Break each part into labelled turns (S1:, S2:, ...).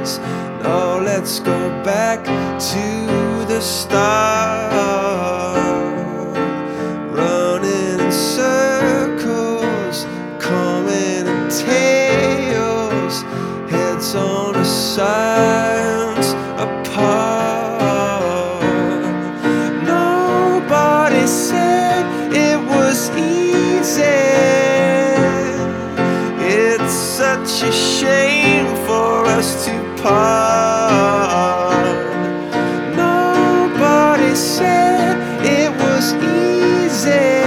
S1: days. Now let's go back to the start, running in circles, coming in tails, heads on the sides apart. Nobody said it was easy. It's such a shame for us to part. Nobody said it was easy.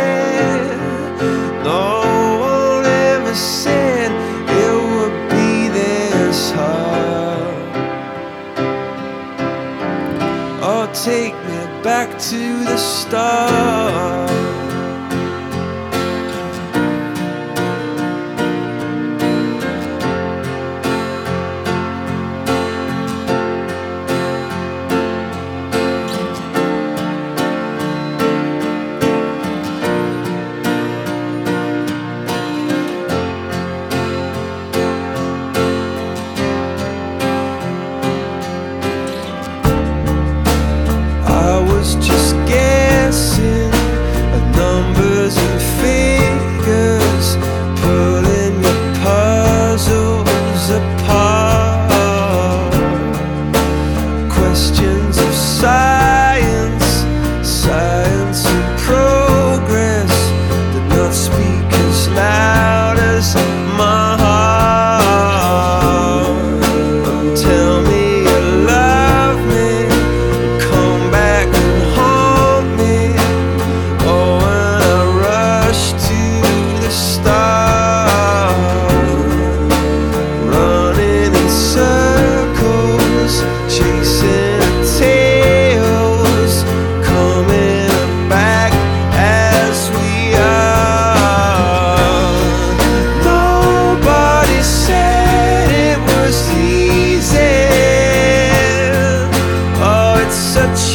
S1: No one ever said it would be this hard. Oh, take me back to the start. Just guessing at numbers and figures, pulling your puzzles apart. Questions of science, science and progress did not speak as loud as my heart. Tell me you love me, come back and haunt me. Oh, when I rush to the start, running in circles, chasing tails, coming back as we are. Nobody said it was easy. Oh, it's such